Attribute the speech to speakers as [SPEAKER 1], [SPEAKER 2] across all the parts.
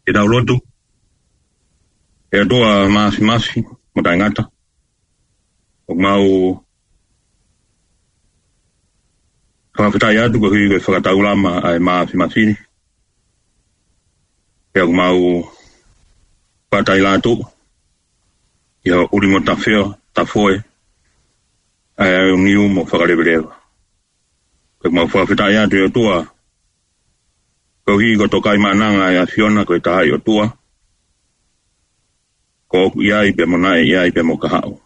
[SPEAKER 1] e tau lotu, e atoa mafi, mo taingata, o mau whakawhitai atu ko hui koe whakatau lama ai mafini, e o mau patai lato, i o uringo ta wheo, ta foe, ai o niu mo whakarewerewa. Koe mau whakawhitai atu e atoa, ko hi ko tokai mananga e a Fiona ko e tahai o tua. Ko iai pe mo nai iai pe mo kahau.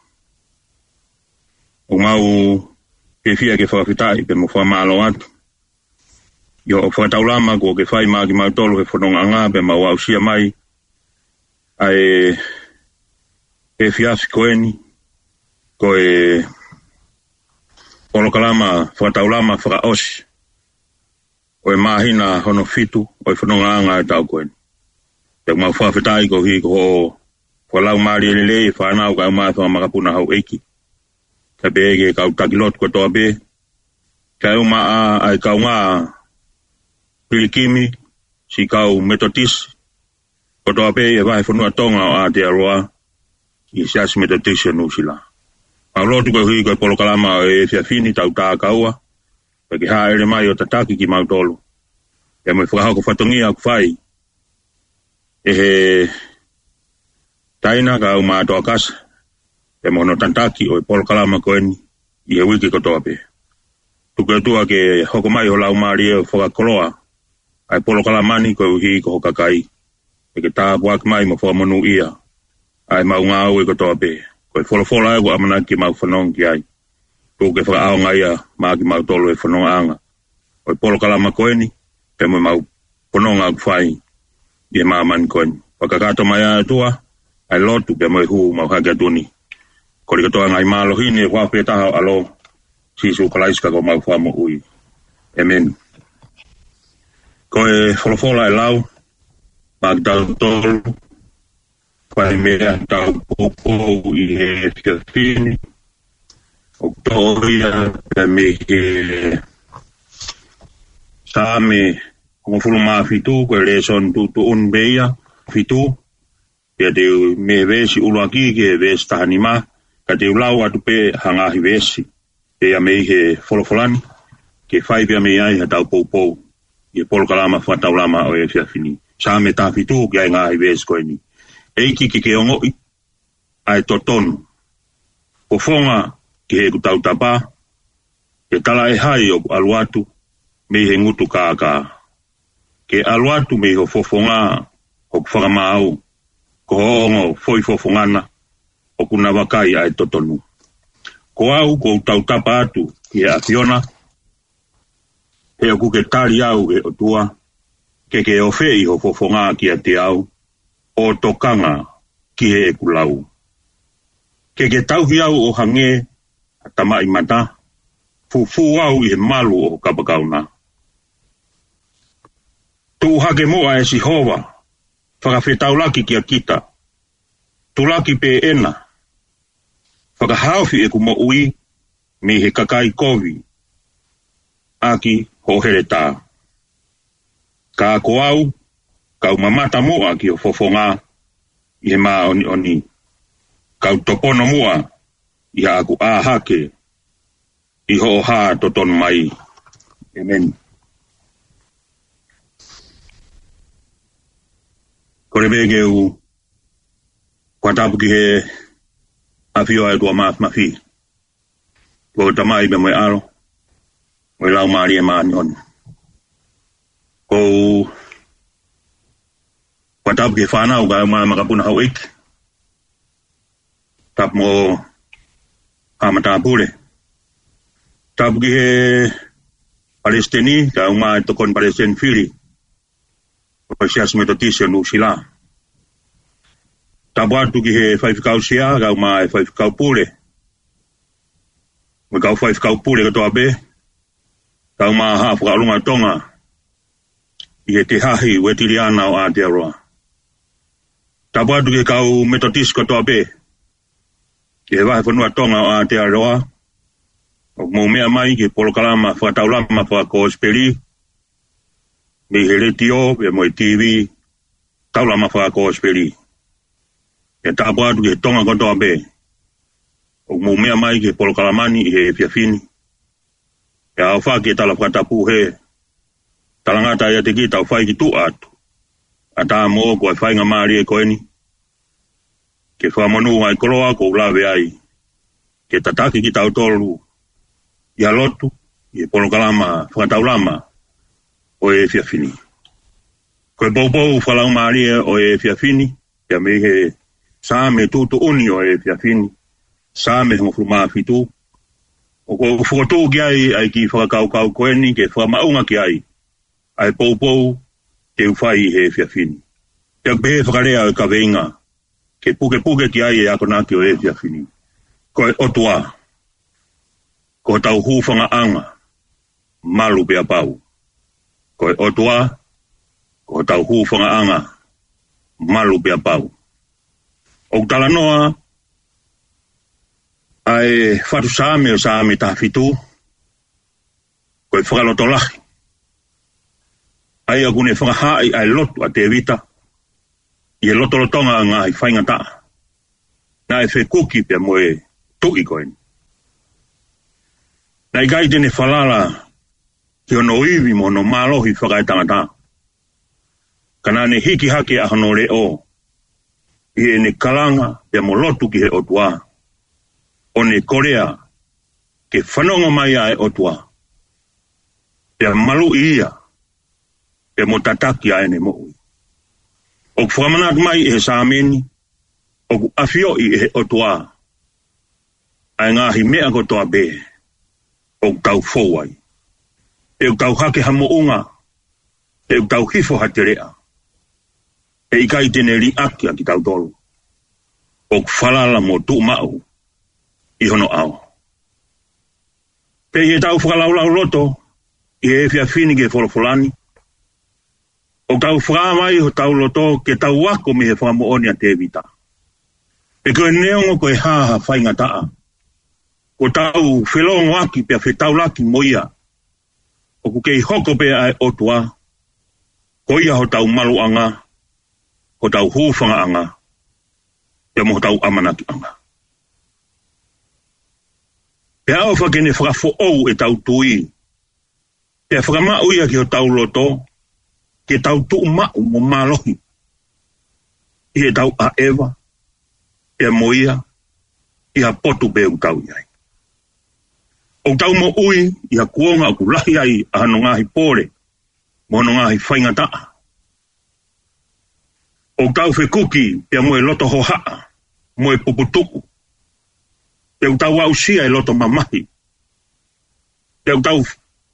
[SPEAKER 1] O mau pe fia ke whakawhitai pe mo whamalo atu. Yo o whakataulama ko ke whai maa ki mau tolu he whanonga ngā pe mau au sia mai. Ai e fiafi koeni ko e olokalama whakataulama whakaosi. O e mahina hono fitu, o e whanonga anga e tau koeni. Te mau whawhitai ko hi ko ho whalau maari e lelei e whanau ka umai whakamakapuna hau eiki. Te bege kau takilot ko toa be. Ka umaa ai kau ngā pilikimi, si kau metotis. Ko toa be e vai whanua tonga o Aotearoa i siasi metotis e nusila. Au lotu ko hi ko e polokalama e fiafini tau tā kaua. Pake haa ere mai o tataki ki mau tolu. E mai whakahau whatongia ku whai. E he taina ka au maa toa kasa. E mono tantaki o e polokalama koeni i he wiki ko toa pe. Tuku e tua ke hoko mai o lau maari e whakakoloa. Ai polokalamani ko uhi ko hokakai. E ke tā wak mai mo whamonu ia. Ai mau ngā au e ko toa pe. Ko e wholofola e ko amana ki mau whanong ki ai. Tuku ke whakaao ngai a maa ki mau tolu e whanonga anga. O e polokalama koeni, pe mo mau pononga ku whai, i e maa mani koeni. Wakakato mai a tua, ai lotu pe mo e huu mau hake atuni. Kori katoa ngai maa lohini e wape taha alo, sisu kalaiska ko mau whamo ui. Amen. Ko e wholofola e lau, maa ki tau tolu, whai mea tau popo i he whiawhini, o toia pe me ke sa me o fulu ma fitu ko le son tu un beia fitu pe de me vesi ulaki ke vesta anima ka te ulau atu pe hanga hi vesi pe a me he folofolani ke fai pe me ai tau popo e polkalama fataulama o e fiafini sa me ta fitu ke nga hi vesi ko ni e ki ke ongo ai toton o fonga ke he kutau tapa, ke tala e hai o aluatu, me he ngutu kāka. Ke aluatu me ho fofonga, o whakamau, ko hoongo foi fofongana, o kuna wakai ai totonu. Ko au ko tau tapa atu, ki a Fiona, he o kuke tari au e o tua, ke o fei ho fofonga ki a te au, o tokanga ki he e kulau. Ke tau hi au o hange, tamai mata, fufu au i he malu o kapakauna. Tu hake moa e si hova, whakawhetaulaki ki a kita. Tu laki pe ena. Whakahauwhi e ku mo ui, me he kakai kovi. Aki ho here tā. Ka ko au, kau mamata moa ki o fofonga, i he maa oni. Kau topono moa, i aku hake, i ho ha toton mai. Amen. Kore bege u, kwa tapu ki he awhio ai tua mafi. Ko tamai be moe aro, moe lau maari e maani on. Ko kwa tapu ki he whanau ka maa makapuna hau eiki. Tapu mo amata pure. Tapu ki he Palestini, ka umai tokon Palestin fili. O sias metotisi o nusila. Tapu atu ki he whaifikau sia, ka umai whaifikau pure. Me kau whaifikau pure ka toa be. Ka umai haa whakalunga tonga. I he te hahi wetiriana o Aotearoa. Tapu atu ki kau metotisi ka toa be. Ki he wahi whanua tonga o Aotearoa, o mou mea mai ki polokalama whataulama whako speri, me he retio, e moi TV, taula mawhaka speli. E tāpua atu ke tonga kontoa be. O mumea mai ke polokalamani he fiafini. E au wha ke tala whakatapu he. Talangata ia te ki tau whai ki tu atu. A tā mo ko ai whainga maari e koeni. Ke whamonu ai koroa ko ulawe ai. Ke tataki ki tau tolu. Ia lotu. I polokalama whakataulama. O e fiafini. Koe poupou whalau maari e o e fiafini. Ia me he sa me tutu uni o e fiafini. Sa me hongo maa fitu. O ko whakatū ki ai ki whakakaukau koeni ke whamaunga ki ai. Ai poupou te uwhai he fiafini. Te pehe whakarea o ka veinga. Ke puke ki ai e akonaki o e fiafini. Ko e otua. Ko tau hūwhanga anga. Malu pia pau. Ko e otua. Ko tau hūwhanga anga. Malu pia pau. O talanoa. Ai whatu saame o saame ta fitu. Ko e whakalotolahi. Ai akune whakahai ai lotu a te vita. I e lotolotonga ngā i whainga taa. Nā e whekuki pia moe tuki koen. Nā i gai tene whalala ki ono iwi mo no mālohi whakai tangata. Kana ne hiki hake a hono re o. I e ne kalanga pia mo lotu ki he otua. O ne Korea ke whanonga mai ai otua. Pia malu ia. Pia mo tataki ai ne mo'u. O whamanat mai e he sāmeni. O afio i he otua. Ai ngāhi mea kotoa be. O tau fōwai. E tau hake hamo unga. E tau hifo haterea. E ikai tene ri akia ki tau tolu. O whalala mo tu mau. I hono au. Pe i tau whakalaulau loto. I e fiafini ke wholofolani. O tau whakamai ho tau loto ke tau wako me he whakamooni a te vita. E koe neongo koe haha whainga taa. Ko tau whelongo aki pia whetau laki moia. O ku kei hoko pe ai otua. Ko ia ho tau malu anga. Ho tau hūwhanga anga. Pia mo ho tau amanaki anga. Pia au whakene whakafo ou e tau tui. Pia whakamau ia ki ho tau loto. Ke tau tu mau mo malohi. I he tau a ewa. Pia moia. I ha potu pe u tau iai. O tau mo ui. I ha kuonga ku lahi ai a hano ngahi pore. Mo hano ngahi whainga taa. O tau whekuki. Pia moe loto ho haa. Moe puputuku. Pia u tau au sia e loto mamahi. Pia u tau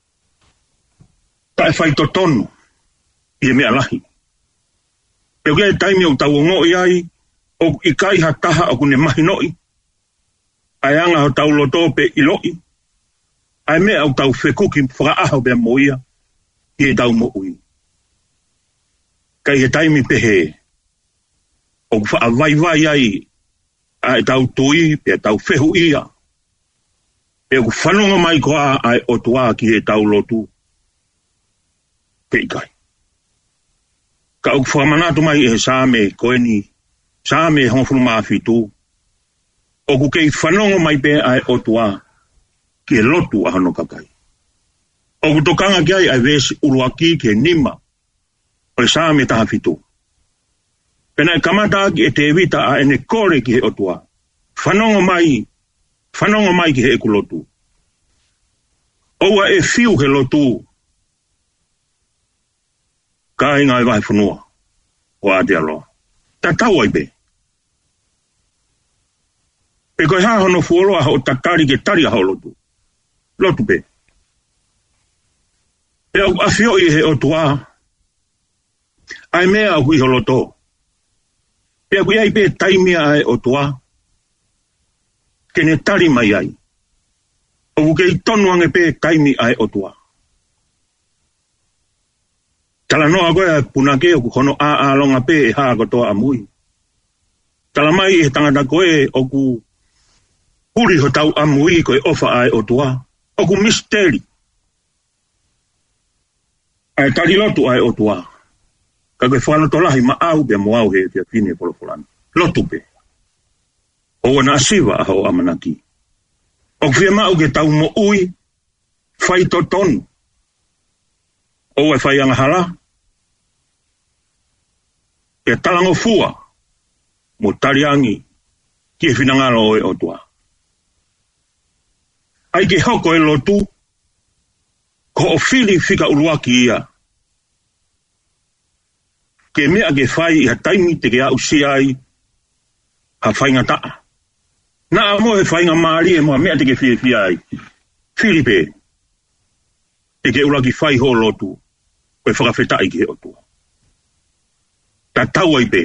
[SPEAKER 1] tae whaito tonu. I e mea lahi. Pea kea taimi o tau o ngoi ai, o i kai ha taha o kune mahi noi. Ai anga o tau loto pe i loi. Ai mea o tau whekuki whakaaha o bea moia, i e tau mo ui. Kai he taimi pehe, o wha vai vai ai, ai tau tui, pea tau whehu ia. Pea ku whanonga mai koa ai o tua ki he tau lotu. Pe i kai. Ka o whamanatu mai e sāme koeni, sāme hongfuru maafitu. O ku kei whanonga mai pe ai otua, ki e lotu a hano kakai. O ku tokanga ki ai vesi uruaki ki e nima, o e sāme taha fitu. Pena e kamata ki e te evita a ene kore ki he otua. Whanonga mai ki he eku lotu. Oua e fiu he lotu, ka inga e wahi whanua, o Aotearoa. Ta tau ai be. Pe koe haa hono fuoloa o takari ke tari a hao lotu. Lotu pe. E au awhio i he o tua. Ai mea au kui ho loto. Pe au kui ai pe taimia ai o tua. Kene tari mai ai. O kukei tonu ange pe taimi ai o tua. Tala noa koe punake o ku hono a longa pe e haa kotoa amui. Tala mai e tangata koe o ku puri ho tau amui koe ofa ai o tua. O ku misteri. Ai tari lotu ai o tua. Ka koe whanau tolahi ma au pe mo au he fia fine polofolani. Lotu pe. O na siwa aho amanaki. O fia mau ke tau mo ui, fai totonu. O e fai anga hala. Ke talango fua, mo tariangi, ki e finangalo o tua. Ai ke hoko e lotu, ko o fili fika uruaki ia. Ke mea ke fai i ha taimi te ke au siai, ha fai ngataa. Na mo e whainga maari e moa mea te ke whiawhia ai. Filipe, te ke uraki whai ho lotu, koe whakawhetai ki he otua. Ta tau ai pe.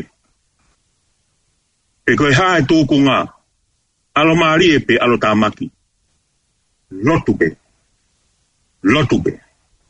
[SPEAKER 1] E koe hae tōku ngā, alo maari e pe alo tā maki. Lotu pe. Lotu pe.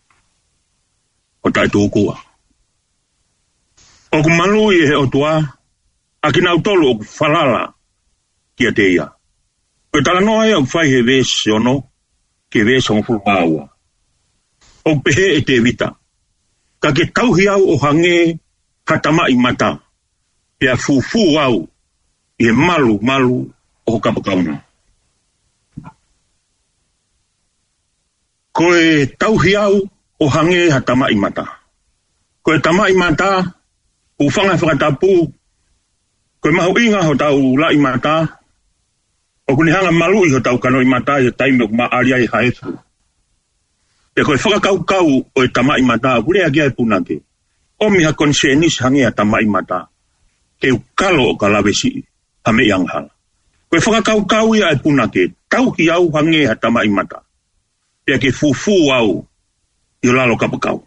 [SPEAKER 1] O tai tōkua. O ku manui e he otua, a ki nau tolu o ku whalala, kia te ia. Koe tala noa e au whai he vese ono, ke vese on fulmaua. O pehe e te vita. Ka ke tauhi au o hange katama i mata. Pea fufu au i he malu o kapakauna. Koe tauhi au o hange hatama i mata. Koe tama i mata, ufanga whakatapu, koe mahu inga ho tau la i mata, o kuni hanga malu i ho tau kano i mata i he taime o kuma aria i haefu. Te koe whakakau o e tama i mata, kure a kia e punake. O miha konsenis hange a tama i mata. Ke ukalo o kalawesi ha me ianghala. Koe whakakau ia e punake, tauhi au hange a tama i mata. Pea ke fufu au i o lalo kapakau.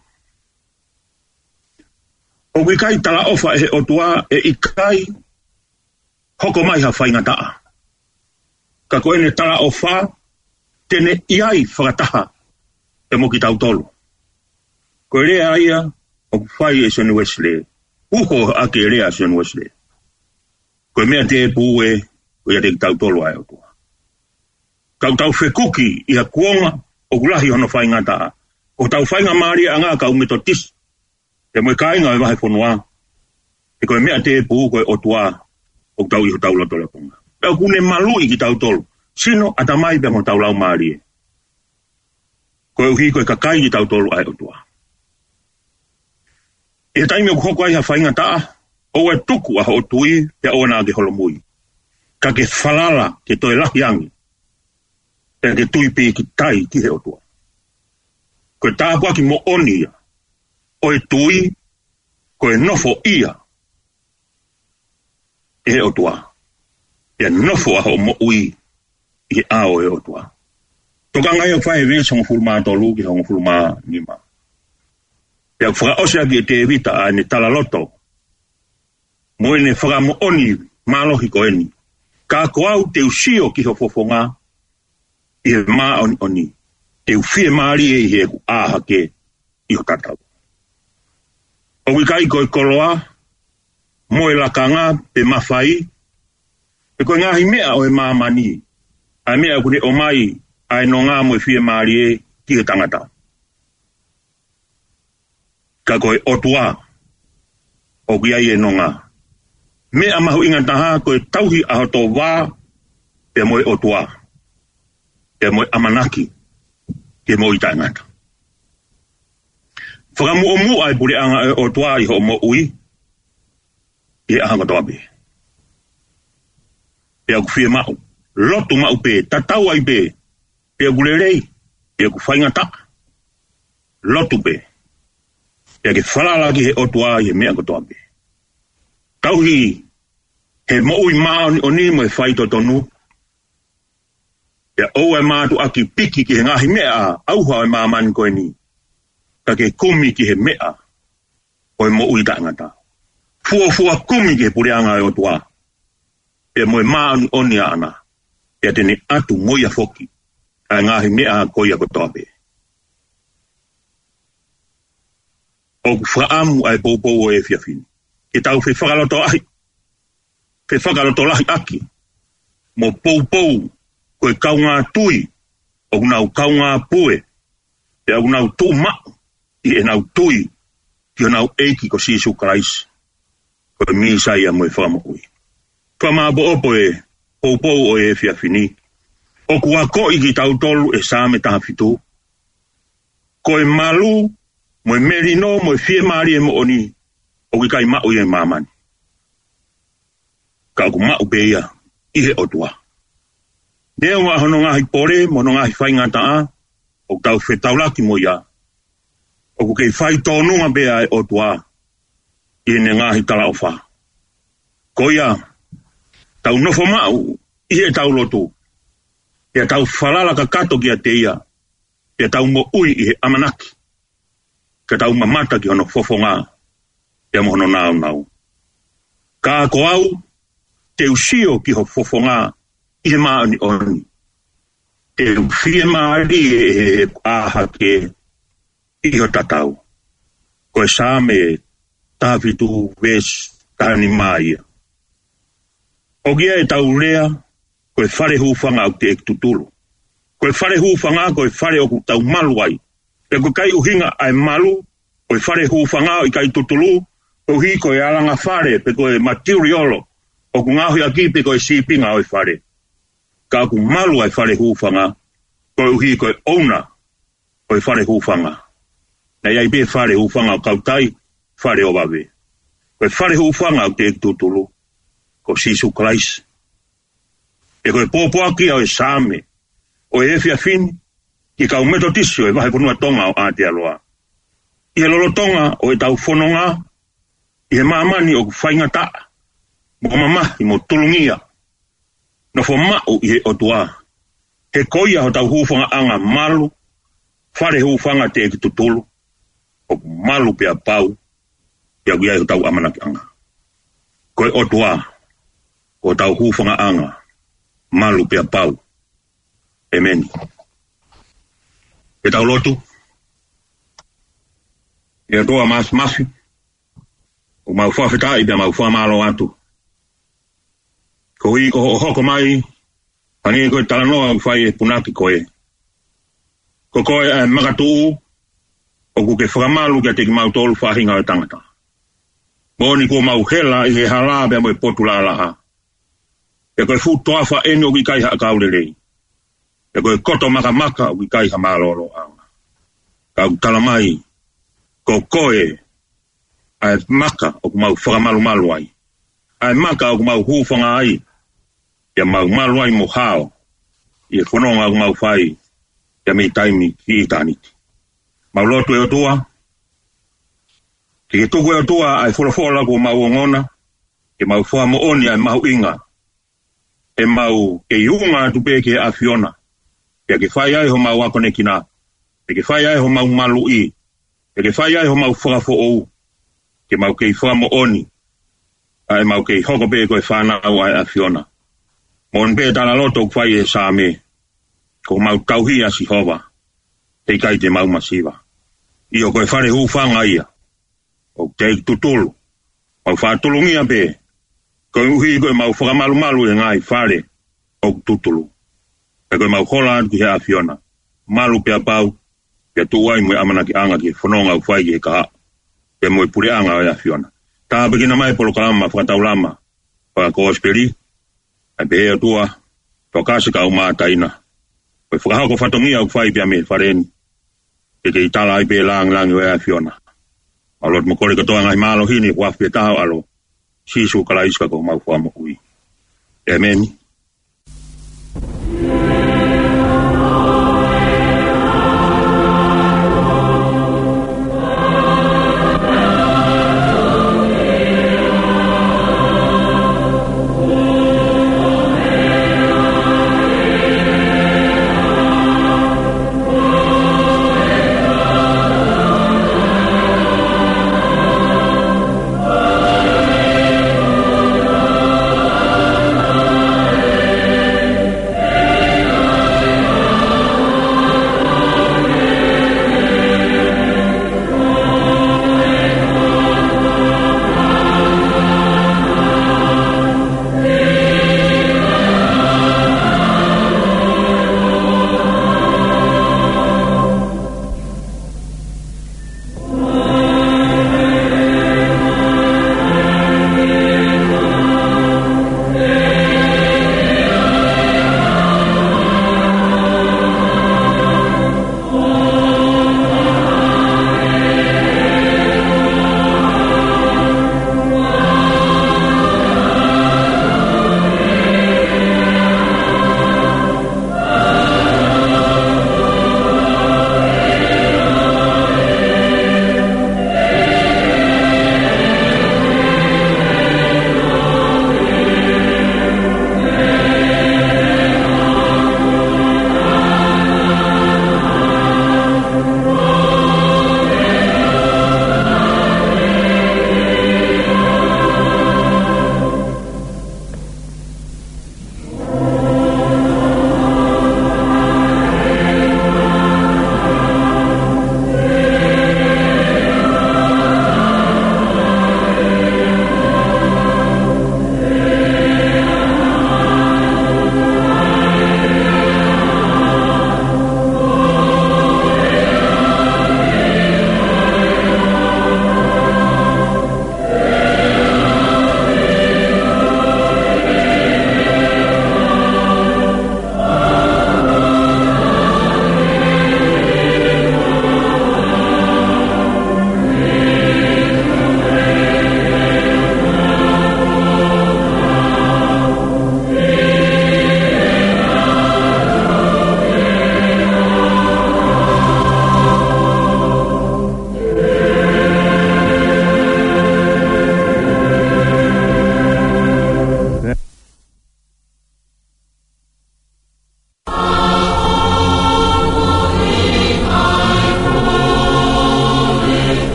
[SPEAKER 1] O kai tala ofa e otua e ikai hoko mai ha whaingataa. Ka koe ne tala ofa tene iai whakataha e mo ki tau tolu. Koe rea ia o whai e Sonu Wesley. Uho ake rea Sonu Wesley. Koe mea te pue koe te tau tolu ai otua. Kau tau whekuki i ha kuonga o kulahi hono whaingataa. O tau whainga maari anga kau metotisi. Te moe kāinga e wahe whanua. E koe mea te pū koe otua o tau iho tau loto leponga. Pea kune malui ki tau tolu. Sino atamai pe mo tau lau maari e. Koe uhi koe kakai ki tau tolu ai otua. E taimi o kuhoko ai ha whainga taa. O e tuku a ho tui pea o nā ke holomui. Ka ke whalala ke toe lahiangi. Pea ke tui pe ki tai ki he otua. Koe tāpua ki mo oni ia. O e tui, koe nofo ia. E otua. E nofo aho mo ui i he ao e otua. Toka ngai o whae vese hong fulma tolu ki hong fulma nima. E au whaka osea ki e te evita a ne tala loto. Mo e ne whaka mo oni malohi ko eni. Ka ko au te usio ki ho fofonga i he maa oni oni. Te ufie maari e i he ku aha ke i ho tatau. O wikai koe koloa, mo e lakanga pe mawhai, e koe ngahi mea o e maamani, a mea kune o mai, a e no ngā mo e whie maari e ki he tangata. Ka koe otua, o kiai e no ngā. Mea mahu inga taha koe tauhi aho tō wā, pe mo e otua, pe mo e amanaki, pe mo i tangata. Whakamu o mua e pure anga e o tua i ho mo ui, i ahanga toa pe. Pea ku whie mau, lotu mau pe, tatau ai pe, pea ku lerei, pea ku whainga ta, lotu pe. Pea ke whalala ki he o tua i he mea ko toa pe. Tauhi, he mo ui maa o ni mo e whai to tonu, pea o e maa tu aki piki ki he ngahi mea, auha e maa mani koe ni. Ka ke kumi ki he mea o e mo ui taangata. Fua kumi ki he pureanga e o tua. Pea mo e maa oni ana. Pea tene atu moia foki. A ngahi mea koia ko toa pe. O ku whaamu ai poupou o e whiawhini. Ke tau whi whakaloto ahi. Whi whakaloto lahi aki. Mo poupou koe kaunga tui. O kunau kaunga pue. Pea kunau tu mau. I e nau tui Ki ona eiki ko sisu Christ. Ko misa ia mo famo ui. Kama bo opo e popo o e fia fini. O kua ko i ki tau tolu e sa me taha fitu. Ko e malu, mo e merino, mo e fie maari e mo oni. O ki kai mau i e mamani. Ka ku mau pe ia, ihe o tua. Nea ngā hono ngahi pore, mo no ngahi whai ngataa, o tau whetaulaki mo ia. O ku kei whai tōnunga bea e o tua, i ne ngahi tala o wha. Ko ia, tau nofo mau, ihe tau lotu. Ia tau whalala ka kato ki a te ia. Ia tau mo ui ihe amanaki. Ka tau mamata ki hono fofo ngā. Ia mo hono nāu nāu. Ka ko au, te usio ki ho fofo ngā. Ihe maa ni oni. Te fie maari e aha ke iho tatau. Ko e sā me tāwhitu ves tāni maia. O gia e tau rea, ko e whare hūwhanga au te ektutulu. Ko e whare hūwhanga, ko e whare o tau malu ai. E ko kai uhinga ai malu, ko e whare hūwhanga o i kai tutulu, ko hi ko e alanga whare, pe ko e materiolo, o ku ngahui aki pe ko e sipinga o e whare. Ka ku malu ai whare hūwhanga, ko e uhi ko e ona, ko e whare hūwhanga. Nei ai be whare hūwhanga o kautai, whare o wawe. Ko e whare hūwhanga o te ektutulu, ko sisu Christ. E ko e pōpōaki au e sāme, o e fia fini, ki kau metotisio e wahe punua tonga o Aotearoa. I he lolo tonga o e tau whanonga, i he mamani o whainga taa, mo mamahi mo tulungia, no fo mau i he otua. He koia ho tau hūwhanga anga malu, whare hūwhanga te eki tutulu, o malu pia pau, ia guiai ho tau amanaki anga. Ko e otua, o tau hūwhanga anga, malu pia pau. Amen. E tau lotu. E toa mas mafi. O mau whawhita i pia mau whamalo atu. Ko hi ko hoko mai. Ani koe talanoa whai e punaki koe. Ko koe e magatu. O ku ke whakamalu kia te ki mau tolu whahinga o tangata. Moni ko mau hela i he hala pia mo e potu la laha. E koe futoa wha ene o ki kai ha kaurelei. E koe koto maka maka o ki kai ha malolo anga. Ka u talamai, ko koe, ai maka o ku mau whakamalu malu ai. Ai maka o ku mau hūwhanga ai. Ia mau malu ai mo hao. Ia whanonga o ku mau whai. Ia mei taimi ki i tāniti. Mau lotu e o tua. Ki ke tuku e o tua ai wholofola ko mau ongona. Ke mau wha mo oni ai mau inga. E mau ke iunga tupe ke a Fiona. Ia ke whai ai ho mau akone kina. Ia ke whai ai ho mau malu i. Ia ke whai ai ho mau whakafo ou. Ke mau ke i wha mo oni. Ai mau ke i hoko pe koe whanau ai a Fiona. Mon pe tala loto kwai e sa me. Ko mau tauhi a si hova. Te kai te mau masiva. Io koe whare hūwhanga ia. O te tutulu. Mau whātulungia pe. Koe uhi koe mau whakamalu malu e ngai whare. O tutulu. E koe mau hola atu ki hea Fiona. Malu pia pau. Pia tuai mwe amanaki anga ki whanonga u whai e kaha. Pia mwe pure anga o hea Fiona. Tā pekina mai polo kalama whakatau lama. Whakako osperi. Ai pe hea tua. Whakasika u mātaina. Koe whakahako whatongia u whai pia me whareni. E ke itala ai pe lang o hea Fiona. Alot mo kore katoa ngai malo hini waf pe taho alo. Sisu kalaiska ko mau wha mo ui. Amen.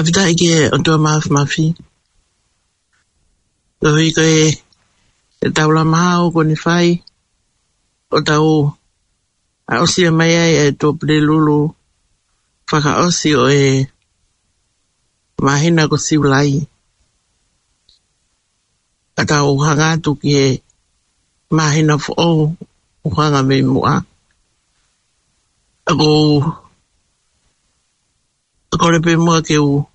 [SPEAKER 2] Avita ike o tua mafi. Loi koe e taula mahau ko ni whai. O tau a osia mai ai e tō pere lulu. Whaka osi o e mahina ko siulai. A tau hangatu ki e mahina fo uhanga me mua. Ako repe mua ke u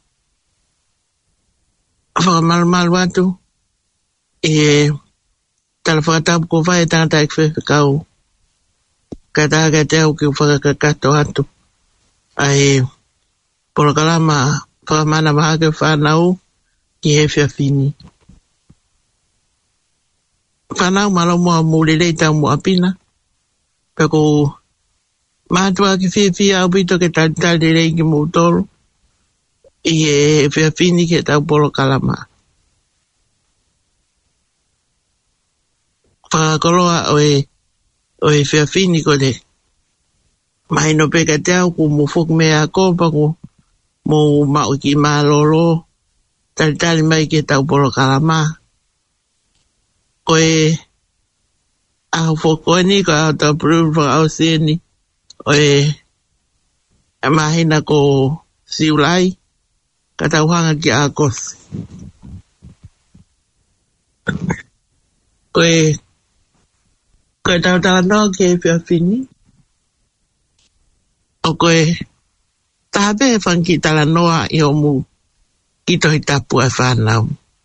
[SPEAKER 2] whakamalu atu e tala whakatapu ko whae tangata ek whekau kataga te au ke u whakakakato atu ai porokalama whakamana maha ke whanau ki he whiawhini whanau malo mua mūrelei tau mua pina peko mātua ki whiawhia au pito ke talitali rei ki mūtoro i e whiawhini ke tau porokalama whakakoloa o e whiawhini ko le mahino peka te au ku mufuk mea kopa ku mo mau ki malolo talitali mai ke tau porokalama ko e au fokoni ko au tau pruva au seni o e mahina ko siulai ka tau hanga ki a kosi ko e tau tala no ki e whiawhini o ko e tabe whanki tala noa i o mu ki tohi tapu e whanau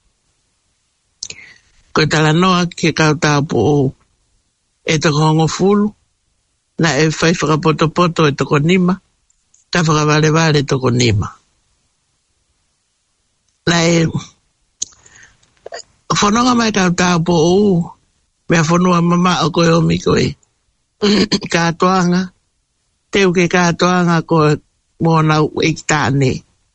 [SPEAKER 2] ko e tala noa ki kau tapu o e toko hongo fulu na e whai whakapoto e toko nima ka whakawale toko nima na e whanonga mai kau tapu o mea whanua mama o koe omi koe kātoanga teu ke kātoanga koe mōnau ekitāne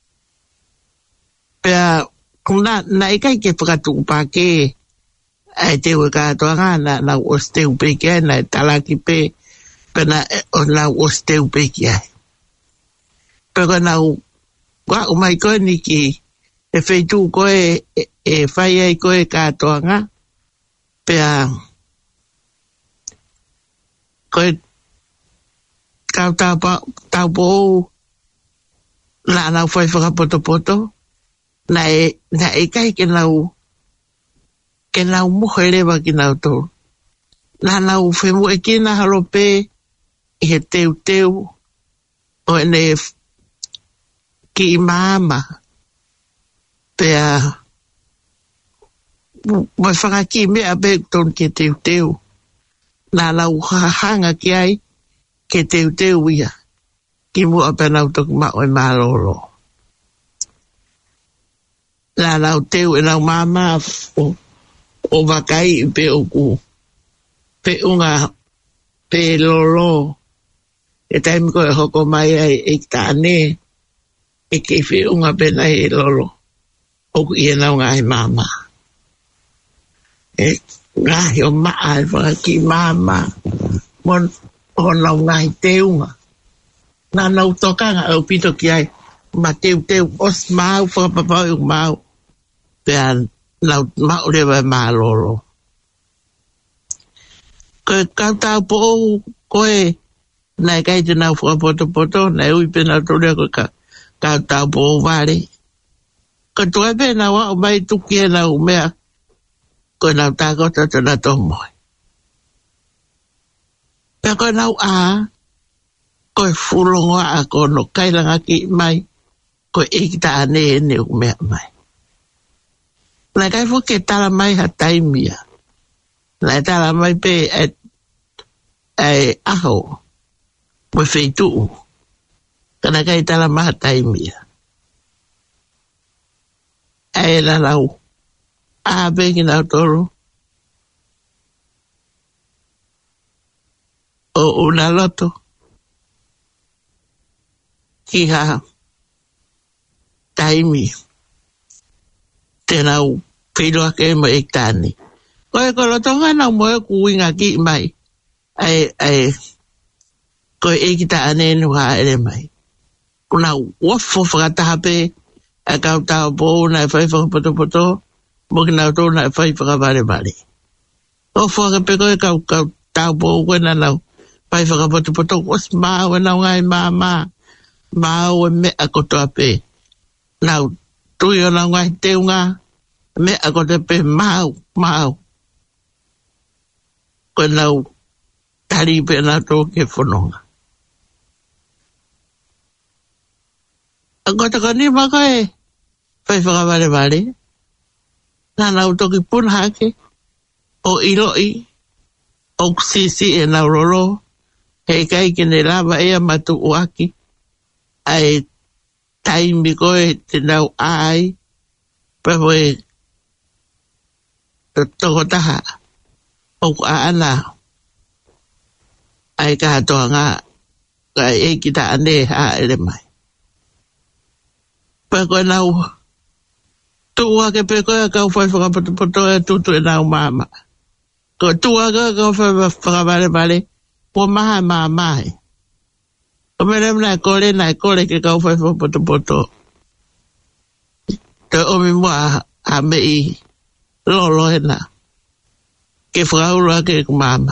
[SPEAKER 2] pea na ikai ke whakatuku pāke ai teu e kātoanga na os teu peke ai na talaki pe pena o na os teu peke ai peko na wa umai koe ni ki e wheitu koe e whai ai koe kātoanga pea koe kau taupo na nau whai whakapoto na e kai ke nau muherewa ki nau tō na nau whemu e kina harope i he teu o ene ki i maama pea mai whakaki mea pe ton ke teu na nau hanga ki ai ke teu ia ki mua penau toku mao e malolo na nau teu e nau mama o wakai pe oku pe unga pe lolo e taimi ko e hoko mai ai e tāne e ke pe unga pe nai e lolo oku i e nau ngai mama e ngahi o maa e whakaki mama mon o nau ngai teunga na nau tokanga au pito ki ai ma teu os mau whakapapau i mau pea nau mau rewa malolo koe kautau po koe nai kai te nau whakapoto nai ui pe nau torea koe kautau po wale koe toa pe nau au mai tuki e nau mea koe nau tākota tana tomoe pea koe nau koe fulongoa a kono kailanga ki mai koe ikita ane e neu mea mai na kai fo ke tala mai ha taimia na tala mai pe aho mo feitu kana kai tala mai ha taimia la lau be ki na toro o una loto ki ha taimi tēnau whiroa ke mo e tāni. Koe ko rotonga nau moe kuinga ki mai. Koe e ki ta ane nu ha ere mai. Kuna wafo whakataha pe a kau tau po na fai whakapoto mo ki nau tō na fai whakavare. O whakapeko e kau tau po koe na nau fai whakapoto was maa e nau ngai maa o me a kotoa pe. Nau tui o nau ngai teunga me a kotoa pe mau. Koe nau tari pe na tō ke whanonga. A kotaka ni maka e fai whakavare. Nā nau toki punhake o iloi o kusisi e nau roro hei kai kene lava ea matu uaki ai taimi koe te nau ai peho e toko taha o ku aana ai kahatoa ngā kai e ki ta ane haa ere mai. Peho e nau tua ke pe koe kau whai whakapoto e tutu e nau mama. Ko tua ke kau whai whakavare po maha. Ko mene mna e kore ke kau whai whakapoto. Te omi mua a mei lolo hena. Ke whakaurua ke mama.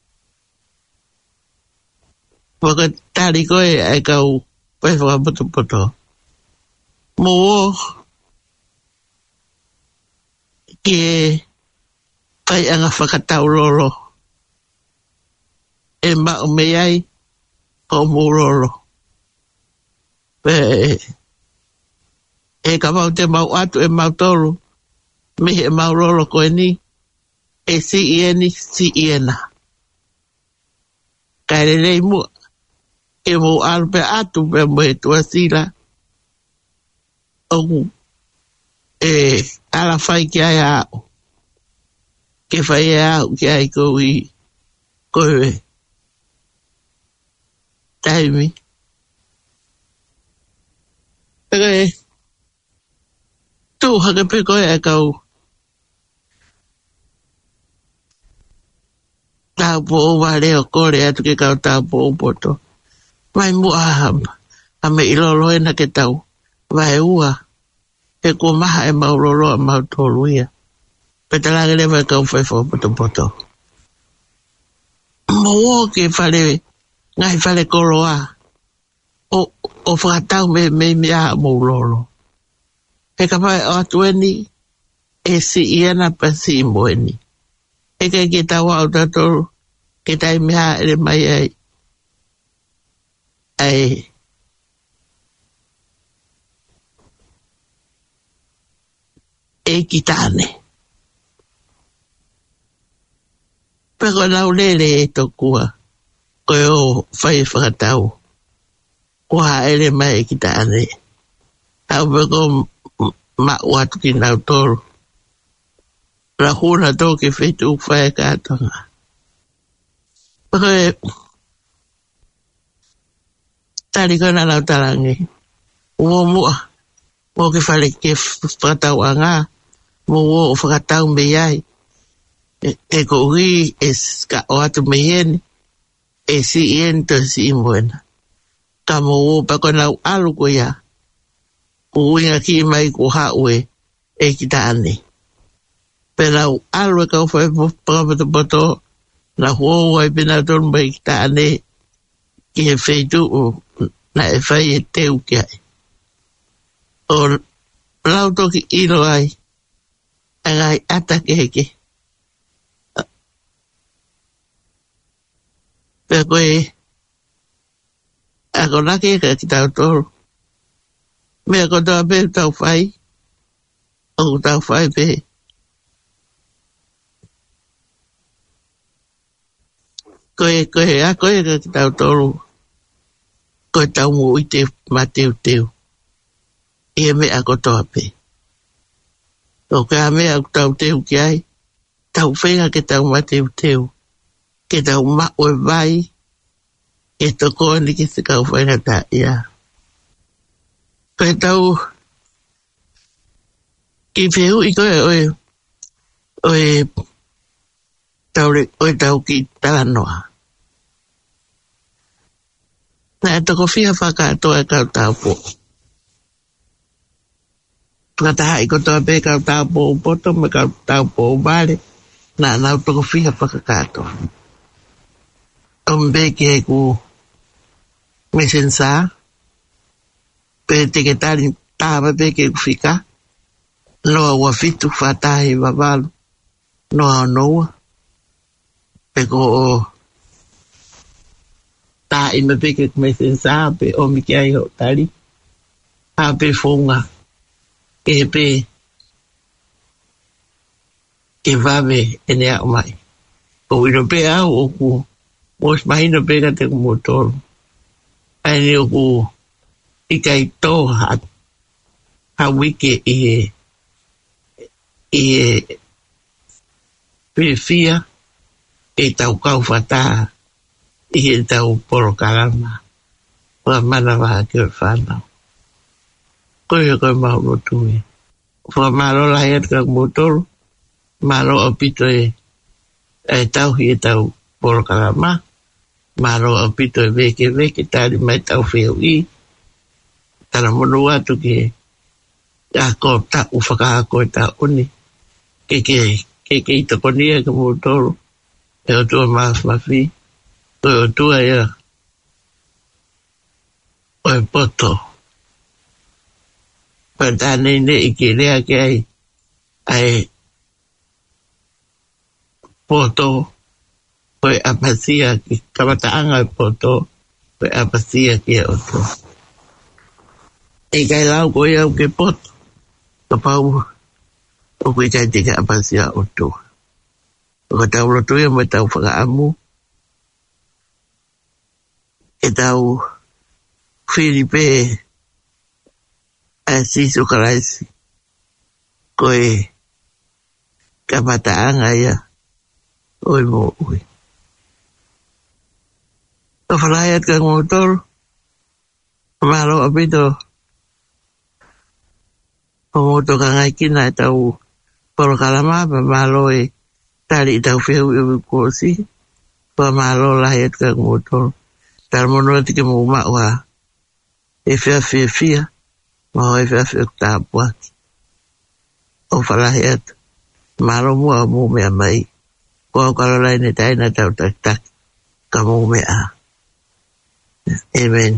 [SPEAKER 2] Waka tari koe e kau whai whakapoto. Mo ke kai anga whakatau lolo e mao me ai o mo lolo e ka mau te mau atu e mau toru me he mau lolo koe ni e si iena kai rei mua e mo alpe atu pe mo e tua sila o ala fai ki ai au. Ke fai au ki ai koe taimi. Peke tu hake pe koe e kau tau po o wale o kore atu ke kau tau po o poto. Mai mua a me ilolo e na ke tau. Vai ua. E ko maha e mauroro a mautoluia. Petalage le vai kau whai whakapoto. Mo ke whale, ngai whale koroa. O whakatau me mea mauroro. E ka whai o atueni, e si iena pa si moeni. E kai ke tau au tatoru, ke tai mea ere mai ai e kitane. Peko nau lele e tokua, koe o whai whakatau. Kua ere mai e kitane. Au peko ma watu ki nau toru. La huna toke whetu whai kātonga. Peko e tari kona nau tarangi. Ua mua. Mo ke whale ke whakatau a ngā. Mo o whakatau me iai. E ko ui e ska o atu me hene. E si ien to si imoena. Ka mo o pako nau alu ko ia. Ko uinga ki mai ko haue e ki taane. Pe nau alu e kau whai whakapoto. Na huo ai pina tonu mai ki taane. Ki he wheitu o na e whai e teu ki ai. O lau toki ilo ai. Angai ata keke. Pea koe, ako nake ka ki tau toro. Mea ko toa pe tau whai. O tau whai pe. Koe, a koe ka ki tau toro. Koe tau mo i te mateu. Ia mea ko toa pe. O ka mea tau teu ki ai. Tau whenga ke tau mateu. Ke tau mao e vai. E to koa ni ki se kau whenga ta ia. Koe tau. Ki whehu i koe oe. Tau ki talanoa. Nā e toko whiha whakatoa e kau tau po. Pata i kotoa pe ka tau po poto me ka tau po bale na nau toko fiha pakakato. Ombe ke ku mesensa pe te ke tali tava pe ke ku fika loa ua fitu whatahi wawalo noa noa pe ko o ta ima pe ke ku mesensa pe o miki ai ho tali a pe fonga e pe ke vave ene a mai o ino pe au o ku mos mahina pe ka te kumotoro ai ni o ku ikai tō ha wike i whiwhia e tau kauwhata i he tau porokarama wa mana waha ki o whanau koe koe mauro tui wha maro lai at ka kumotoro maro o pito e tau hi e tau porokarama maro o pito e veke tari mai tau whiu i tana mono atu ke a ko ta u whakaha koe ta uni ke ita konia ka motoro e o tua mafi koe o tua ia o e poto pa tane ne i ke rea ke ai poto koe apasia ki kamataanga e poto koe apasia ki e o tua e kai lau koe au ke poto ka pau o koe kai te ka apasia o tua o ka tau loto ia mai tau whakaamu e tau Filipe a siso karaisi koe kamataanga ia oi mo ui ka whalaiat ka ngotoro maro apito Pomoto ka ngai kina e tau porokalama pa malo e tali tau whiu i wikosi pa malo lahiat ka ngotoro tar mono tike mo maua e fia ma e fia tapuaki o whalahiat malo mua mo mea mai kua kalolai ne taina tau tak ka mo mea Amen.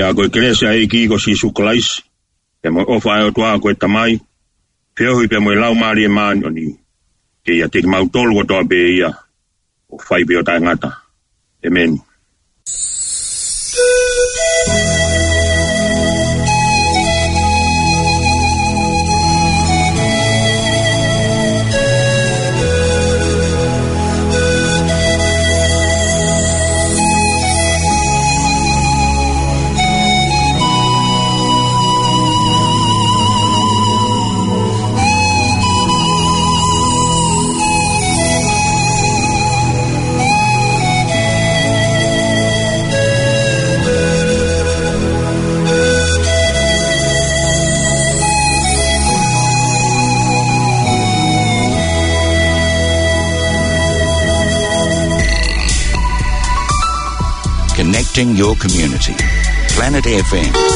[SPEAKER 1] a koe kerese ai ki ko si sukalais. Pe mo ofa e o tua koe tamai. Whiohui pe mo e lau maari e maani o ni. Ke ia te mautolu o toa pe ia. O whai pe o tai ngata. Amen.
[SPEAKER 3] Connecting your community. Planet FM.